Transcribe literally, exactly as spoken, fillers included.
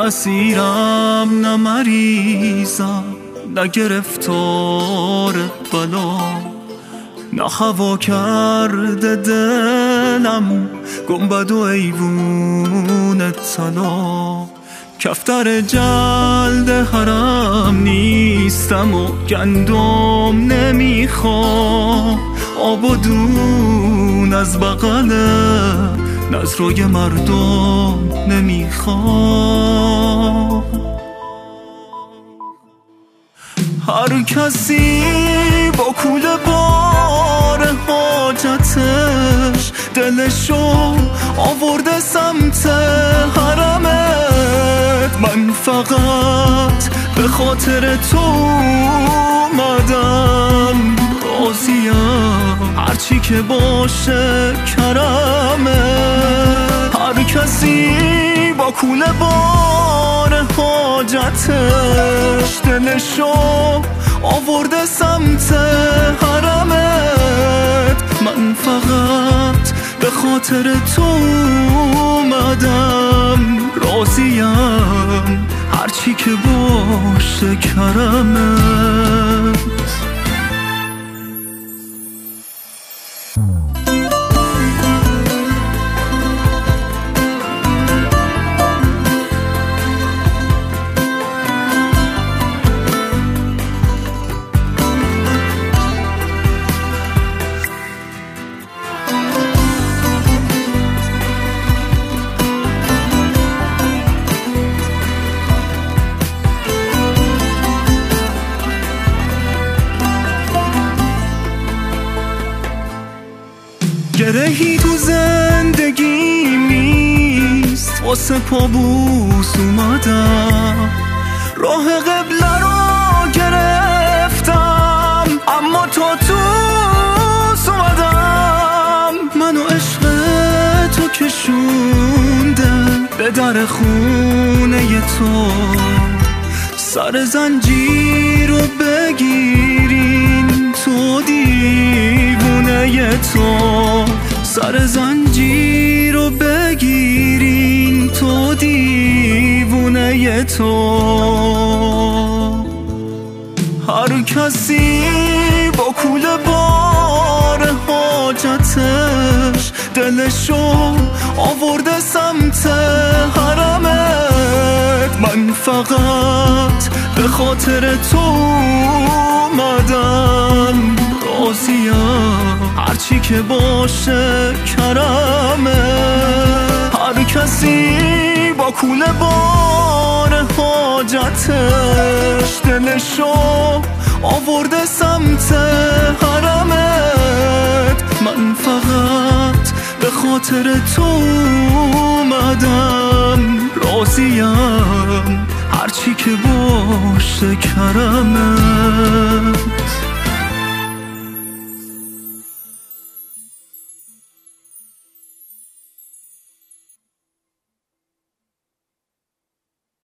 اسیرم نه مریضم نه گرفتار بلا، نه هوا کرده دلم گنبد و ایوون طلا. کفتر جلد حرم نیستم و گندم نمیخوام، آب و دون از بغل نظرای مردم نمیخوام. هر کسی با کوله بار حاجتش دلشو آورده سمت حرمت، من فقط به خاطر تو اومدم، راضیم هرچی که باشه کرمت. هر کسی با کوله بار حاجتش دلشو آورده سمت حرمت، من فقط به خاطر تو اومدم، راضیم هرچی که باشه کرمت. گرهی تو زندگیم نیست، واسه پابوس اومدم، راه قبله رو گرفتم اما تا توس اومدم. منو عشق تو کشونده به در خونه تو، سر زنجیر رو بگیرین تو دیوونه تو، سر زنجیر رو بگیرین تو دیوونه تو. هر کسی با کوله بار حاجتش دلشو آورده سمت حرمت، من فقط به خاطر تو اومدم، راضیم هرچی که باشه کرمت. هر کسی با کوله بار حاجتش دلشو آورده سمت حرمت، من فقط به خاطر تو اومدم، راضیم هرچی که باشه کرمت.